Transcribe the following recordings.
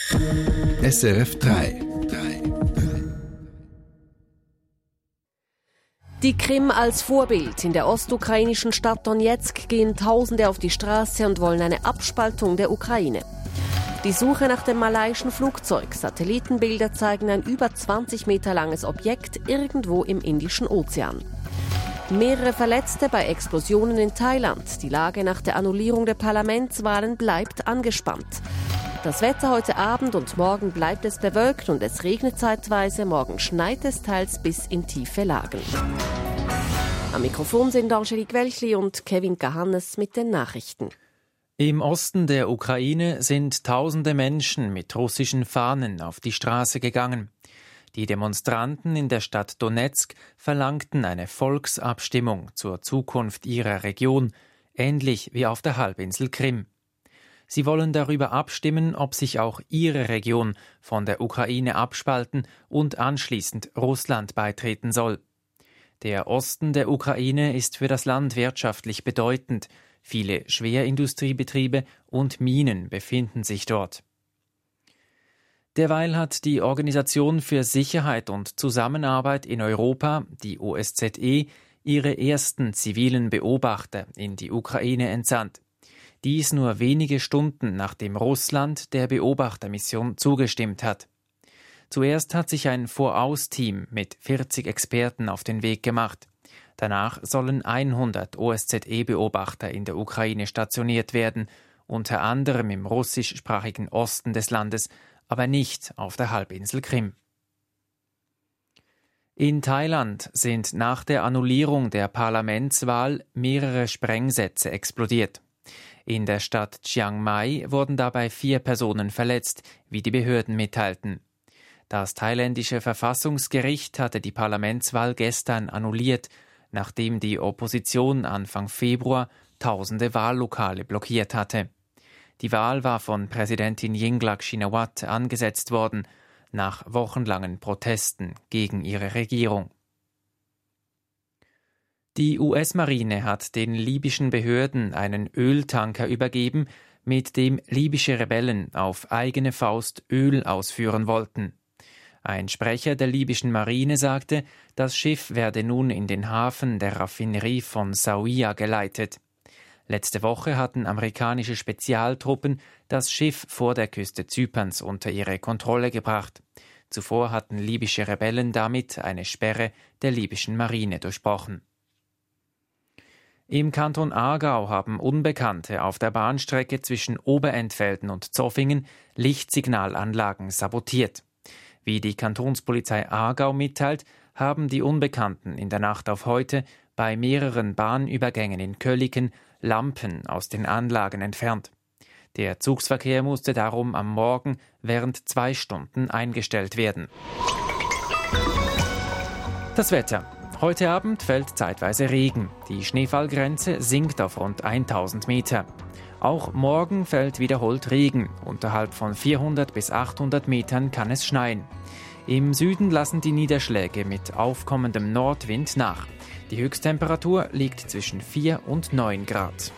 SRF 3. Die Krim als Vorbild. In der ostukrainischen Stadt Donezk gehen Tausende auf die Straße und wollen eine Abspaltung der Ukraine. Die Suche nach dem malaiischen Flugzeug. Satellitenbilder zeigen ein über 20 Meter langes Objekt irgendwo im Indischen Ozean. Mehrere Verletzte bei Explosionen in Thailand. Die Lage nach der Annullierung der Parlamentswahlen bleibt angespannt. Das Wetter heute Abend und morgen bleibt es bewölkt und es regnet zeitweise. Morgen schneit es teils bis in tiefe Lagen. Am Mikrofon sind Angelique Welchli und Kevin Gahannes mit den Nachrichten. Im Osten der Ukraine sind tausende Menschen mit russischen Fahnen auf die Straße gegangen. Die Demonstranten in der Stadt Donezk verlangten eine Volksabstimmung zur Zukunft ihrer Region, ähnlich wie auf der Halbinsel Krim. Sie wollen darüber abstimmen, ob sich auch ihre Region von der Ukraine abspalten und anschließend Russland beitreten soll. Der Osten der Ukraine ist für das Land wirtschaftlich bedeutend. Viele Schwerindustriebetriebe und Minen befinden sich dort. Derweil hat die Organisation für Sicherheit und Zusammenarbeit in Europa, die OSZE, ihre ersten zivilen Beobachter in die Ukraine entsandt. Dies nur wenige Stunden, nachdem Russland der Beobachtermission zugestimmt hat. Zuerst hat sich ein Vorausteam mit 40 Experten auf den Weg gemacht. Danach sollen 100 OSZE-Beobachter in der Ukraine stationiert werden, unter anderem im russischsprachigen Osten des Landes, aber nicht auf der Halbinsel Krim. In Thailand sind nach der Annullierung der Parlamentswahl mehrere Sprengsätze explodiert. In der Stadt Chiang Mai wurden dabei 4 Personen verletzt, wie die Behörden mitteilten. Das thailändische Verfassungsgericht hatte die Parlamentswahl gestern annulliert, nachdem die Opposition Anfang Februar tausende Wahllokale blockiert hatte. Die Wahl war von Präsidentin Yingluck Shinawatra angesetzt worden, nach wochenlangen Protesten gegen ihre Regierung. Die US-Marine hat den libyschen Behörden einen Öltanker übergeben, mit dem libysche Rebellen auf eigene Faust Öl ausführen wollten. Ein Sprecher der libyschen Marine sagte, das Schiff werde nun in den Hafen der Raffinerie von Zawiya geleitet. Letzte Woche hatten amerikanische Spezialtruppen das Schiff vor der Küste Zyperns unter ihre Kontrolle gebracht. Zuvor hatten libysche Rebellen damit eine Sperre der libyschen Marine durchbrochen. Im Kanton Aargau haben Unbekannte auf der Bahnstrecke zwischen Oberentfelden und Zoffingen Lichtsignalanlagen sabotiert. Wie die Kantonspolizei Aargau mitteilt, haben die Unbekannten in der Nacht auf heute bei mehreren Bahnübergängen in Köliken Lampen aus den Anlagen entfernt. Der Zugsverkehr musste darum am Morgen während 2 Stunden eingestellt werden. Das Wetter. Heute Abend fällt zeitweise Regen. Die Schneefallgrenze sinkt auf rund 1000 Meter. Auch morgen fällt wiederholt Regen. Unterhalb von 400 bis 800 Metern kann es schneien. Im Süden lassen die Niederschläge mit aufkommendem Nordwind nach. Die Höchsttemperatur liegt zwischen 4 und 9 Grad.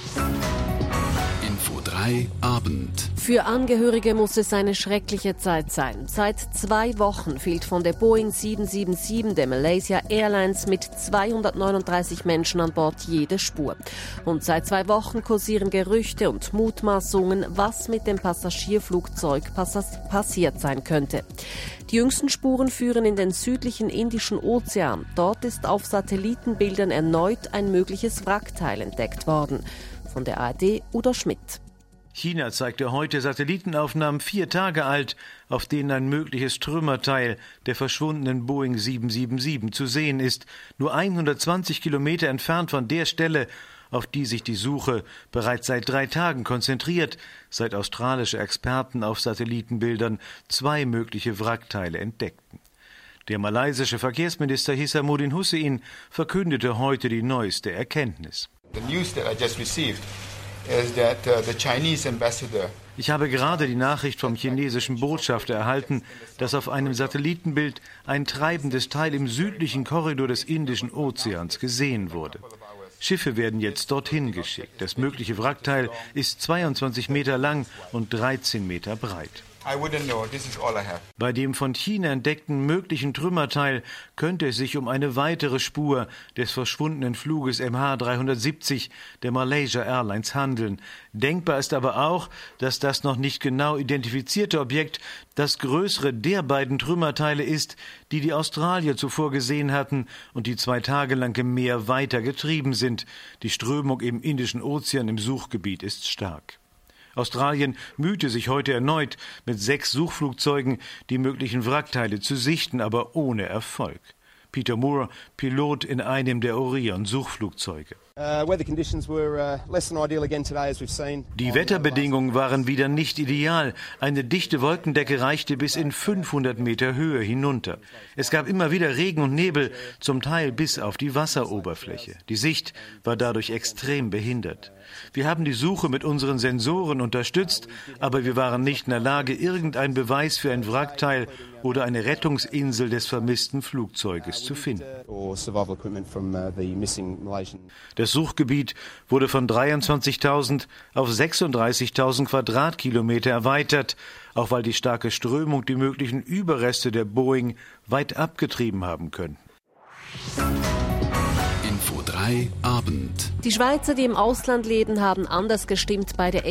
Info 3 Abend. Für Angehörige muss es eine schreckliche Zeit sein. Seit 2 Wochen fehlt von der Boeing 777 der Malaysia Airlines mit 239 Menschen an Bord jede Spur. Und seit 2 Wochen kursieren Gerüchte und Mutmaßungen, was mit dem Passagierflugzeug passiert sein könnte. Die jüngsten Spuren führen in den südlichen Indischen Ozean. Dort ist auf Satellitenbildern erneut ein mögliches Wrackteil entdeckt worden. Von der ARD Udo Schmidt. China zeigte heute Satellitenaufnahmen 4 Tage alt, auf denen ein mögliches Trümmerteil der verschwundenen Boeing 777 zu sehen ist, nur 120 Kilometer entfernt von der Stelle, auf die sich die Suche bereits seit 3 Tagen konzentriert, seit australische Experten auf Satellitenbildern 2 mögliche Wrackteile entdeckten. Der malaysische Verkehrsminister Hishammuddin Hussein verkündete heute die neueste Erkenntnis. Ich habe gerade die Nachricht vom chinesischen Botschafter erhalten, dass auf einem Satellitenbild ein treibendes Teil im südlichen Korridor des Indischen Ozeans gesehen wurde. Schiffe werden jetzt dorthin geschickt. Das mögliche Wrackteil ist 22 Meter lang und 13 Meter breit. Bei dem von China entdeckten möglichen Trümmerteil könnte es sich um eine weitere Spur des verschwundenen Fluges MH370 der Malaysia Airlines handeln. Denkbar ist aber auch, dass das noch nicht genau identifizierte Objekt das größere der beiden Trümmerteile ist, die die Australier zuvor gesehen hatten und die 2 Tage lang im Meer weiter getrieben sind. Die Strömung im Indischen Ozean im Suchgebiet ist stark. Australien mühte sich heute erneut, mit 6 Suchflugzeugen die möglichen Wrackteile zu sichten, aber ohne Erfolg. Peter Moore, Pilot in einem der Orion-Suchflugzeuge. Die Wetterbedingungen waren wieder nicht ideal. Eine dichte Wolkendecke reichte bis in 500 Meter Höhe hinunter. Es gab immer wieder Regen und Nebel, zum Teil bis auf die Wasseroberfläche. Die Sicht war dadurch extrem behindert. Wir haben die Suche mit unseren Sensoren unterstützt, aber wir waren nicht in der Lage, irgendeinen Beweis für ein Wrackteil oder eine Rettungsinsel des vermissten Flugzeuges zu finden. Das Suchgebiet wurde von 23.000 auf 36.000 Quadratkilometer erweitert, auch weil die starke Strömung die möglichen Überreste der Boeing weit abgetrieben haben könnte. Info 3 Abend. Die Schweizer, die im Ausland leben, haben anders gestimmt bei der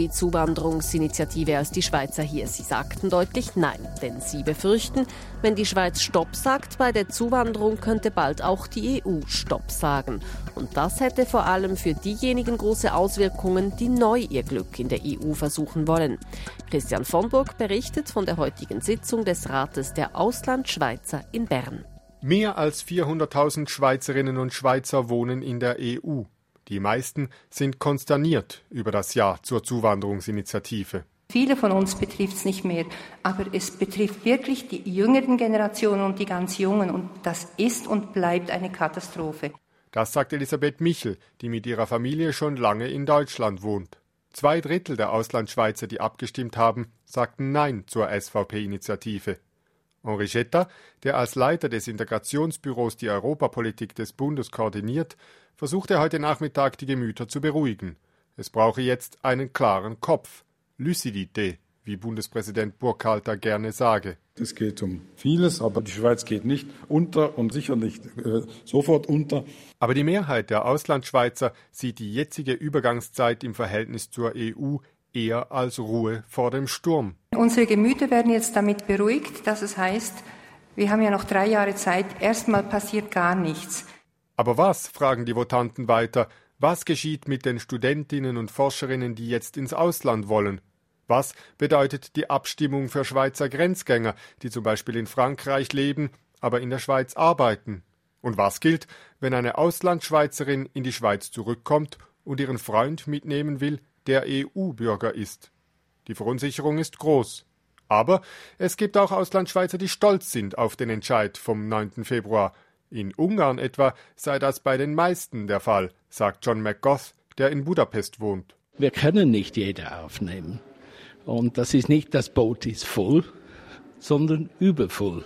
SVP-Zuwanderungsinitiative als die Schweizer hier. Sie sagten deutlich Nein, denn sie befürchten, wenn die Schweiz Stopp sagt bei der Zuwanderung, könnte bald auch die EU Stopp sagen. Und das hätte vor allem für diejenigen große Auswirkungen, die neu ihr Glück in der EU versuchen wollen. Christian von Burg berichtet von der heutigen Sitzung des Rates der Auslandschweizer in Bern. Mehr als 400.000 Schweizerinnen und Schweizer wohnen in der EU. Die meisten sind konsterniert über das Ja zur Zuwanderungsinitiative. Viele von uns betrifft es nicht mehr, aber es betrifft wirklich die jüngeren Generationen und die ganz Jungen. Und das ist und bleibt eine Katastrophe. Das sagt Elisabeth Michel, die mit ihrer Familie schon lange in Deutschland wohnt. 2/3 der Auslandschweizer, die abgestimmt haben, sagten Nein zur SVP-Initiative. Henri Getta, der als Leiter des Integrationsbüros die Europapolitik des Bundes koordiniert, versuchte heute Nachmittag die Gemüter zu beruhigen. Es brauche jetzt einen klaren Kopf, Lucidité, wie Bundespräsident Burkhalter gerne sage. Es geht um vieles, aber die Schweiz geht nicht unter und sicher nicht sofort unter. Aber die Mehrheit der Auslandschweizer sieht die jetzige Übergangszeit im Verhältnis zur EU eher als Ruhe vor dem Sturm. Unsere Gemüter werden jetzt damit beruhigt, dass es heißt, wir haben ja noch 3 Jahre Zeit, erstmal passiert gar nichts. Aber was, fragen die Votanten weiter, was geschieht mit den Studentinnen und Forscherinnen, die jetzt ins Ausland wollen? Was bedeutet die Abstimmung für Schweizer Grenzgänger, die zum Beispiel in Frankreich leben, aber in der Schweiz arbeiten? Und was gilt, wenn eine Auslandschweizerin in die Schweiz zurückkommt und ihren Freund mitnehmen will, der EU-Bürger ist? Die Verunsicherung ist groß. Aber es gibt auch Auslandschweizer, die stolz sind auf den Entscheid vom 9. Februar. In Ungarn etwa sei das bei den meisten der Fall, sagt John McGough, der in Budapest wohnt. Wir können nicht jeder aufnehmen. Und das ist nicht, das Boot ist voll, sondern übervoll.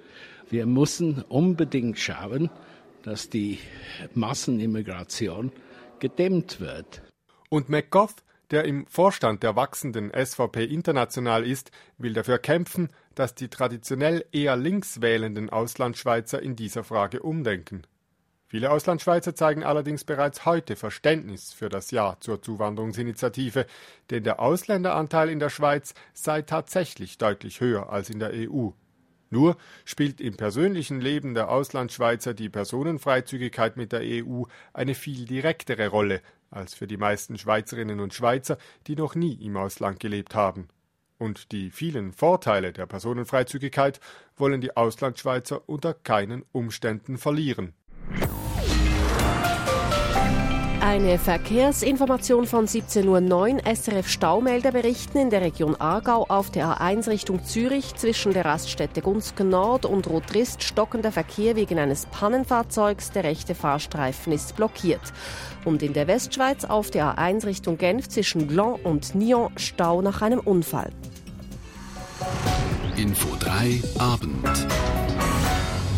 Wir müssen unbedingt schauen, dass die Massenimmigration gedämmt wird. Und McGough, der im Vorstand der wachsenden SVP International ist, will dafür kämpfen, dass die traditionell eher links wählenden Auslandschweizer in dieser Frage umdenken. Viele Auslandschweizer zeigen allerdings bereits heute Verständnis für das Ja zur Zuwanderungsinitiative, denn der Ausländeranteil in der Schweiz sei tatsächlich deutlich höher als in der EU. Nur spielt im persönlichen Leben der Auslandschweizer die Personenfreizügigkeit mit der EU eine viel direktere Rolle als für die meisten Schweizerinnen und Schweizer, die noch nie im Ausland gelebt haben. Und die vielen Vorteile der Personenfreizügigkeit wollen die Auslandschweizer unter keinen Umständen verlieren. Eine Verkehrsinformation von 17:09 Uhr. SRF Staumelder berichten in der Region Aargau auf der A1 Richtung Zürich zwischen der Raststätte Gunzgen Nord und Rotrist stockender Verkehr wegen eines Pannenfahrzeugs. Der rechte Fahrstreifen ist blockiert. Und in der Westschweiz auf der A1 Richtung Genf zwischen Gland und Nyon Stau nach einem Unfall. Info 3 Abend.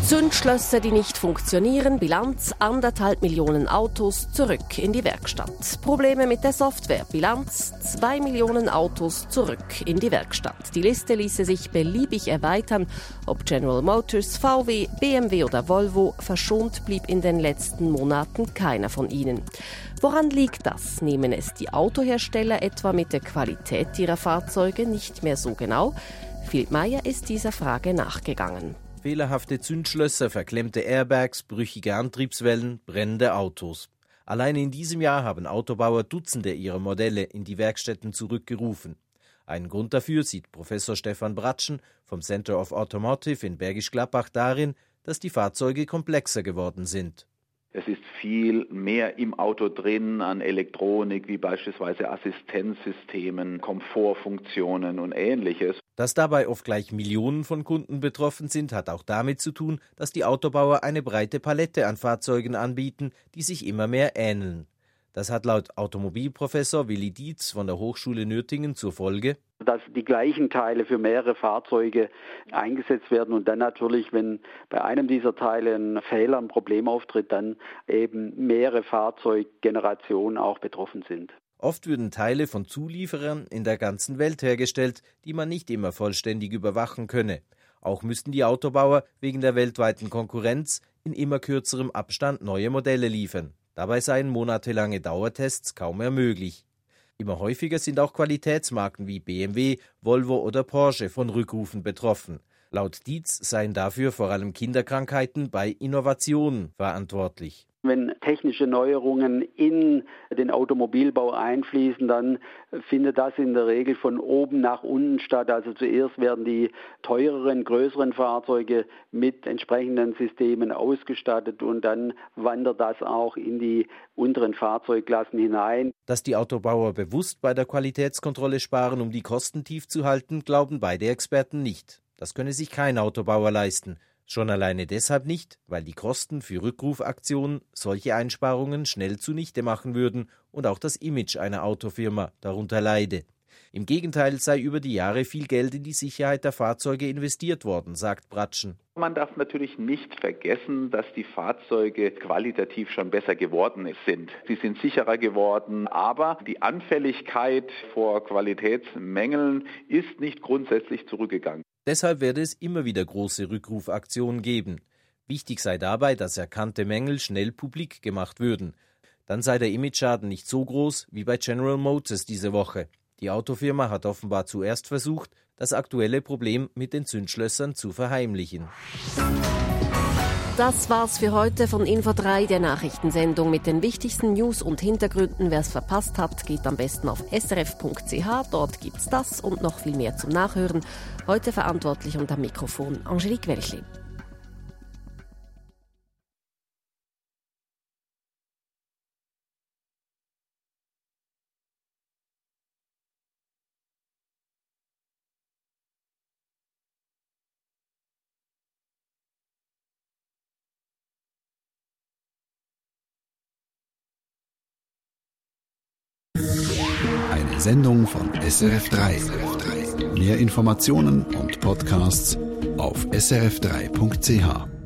Zündschlösser, die nicht funktionieren, Bilanz 1,5 Millionen Autos zurück in die Werkstatt. Probleme mit der Software, Bilanz 2 Millionen Autos zurück in die Werkstatt. Die Liste ließe sich beliebig erweitern. Ob General Motors, VW, BMW oder Volvo, verschont blieb in den letzten Monaten keiner von ihnen. Woran liegt das? Nehmen es die Autohersteller etwa mit der Qualität ihrer Fahrzeuge nicht mehr so genau? Philipp Meyer ist dieser Frage nachgegangen. Fehlerhafte Zündschlösser, verklemmte Airbags, brüchige Antriebswellen, brennende Autos. Allein in diesem Jahr haben Autobauer Dutzende ihrer Modelle in die Werkstätten zurückgerufen. Einen Grund dafür sieht Professor Stefan Bratschen vom Center of Automotive in Bergisch Gladbach darin, dass die Fahrzeuge komplexer geworden sind. Es ist viel mehr im Auto drin an Elektronik, wie beispielsweise Assistenzsystemen, Komfortfunktionen und Ähnliches. Dass dabei oft gleich Millionen von Kunden betroffen sind, hat auch damit zu tun, dass die Autobauer eine breite Palette an Fahrzeugen anbieten, die sich immer mehr ähneln. Das hat laut Automobilprofessor Willi Dietz von der Hochschule Nürtingen zur Folge, dass die gleichen Teile für mehrere Fahrzeuge eingesetzt werden und dann natürlich, wenn bei einem dieser Teile ein Fehler, ein Problem auftritt, dann eben mehrere Fahrzeuggenerationen auch betroffen sind. Oft würden Teile von Zulieferern in der ganzen Welt hergestellt, die man nicht immer vollständig überwachen könne. Auch müssten die Autobauer wegen der weltweiten Konkurrenz in immer kürzerem Abstand neue Modelle liefern. Dabei seien monatelange Dauertests kaum mehr möglich. Immer häufiger sind auch Qualitätsmarken wie BMW, Volvo oder Porsche von Rückrufen betroffen. Laut Dietz seien dafür vor allem Kinderkrankheiten bei Innovationen verantwortlich. Wenn technische Neuerungen in den Automobilbau einfließen, dann findet das in der Regel von oben nach unten statt. Also zuerst werden die teureren, größeren Fahrzeuge mit entsprechenden Systemen ausgestattet und dann wandert das auch in die unteren Fahrzeugklassen hinein. Dass die Autobauer bewusst bei der Qualitätskontrolle sparen, um die Kosten tief zu halten, glauben beide Experten nicht. Das könne sich kein Autobauer leisten. Schon alleine deshalb nicht, weil die Kosten für Rückrufaktionen solche Einsparungen schnell zunichte machen würden und auch das Image einer Autofirma darunter leide. Im Gegenteil sei über die Jahre viel Geld in die Sicherheit der Fahrzeuge investiert worden, sagt Bratschen. Man darf natürlich nicht vergessen, dass die Fahrzeuge qualitativ schon besser geworden sind. Sie sind sicherer geworden, aber die Anfälligkeit vor Qualitätsmängeln ist nicht grundsätzlich zurückgegangen. Deshalb werde es immer wieder große Rückrufaktionen geben. Wichtig sei dabei, dass erkannte Mängel schnell publik gemacht würden. Dann sei der Imageschaden nicht so groß wie bei General Motors diese Woche. Die Autofirma hat offenbar zuerst versucht, das aktuelle Problem mit den Zündschlössern zu verheimlichen. Das war's für heute von Info3, der Nachrichtensendung mit den wichtigsten News und Hintergründen. Wer es verpasst hat, geht am besten auf srf.ch. Dort gibt's das und noch viel mehr zum Nachhören. Heute verantwortlich und am Mikrofon Angelique Welchli. Eine Sendung von SRF3. Mehr Informationen und Podcasts auf srf3.ch.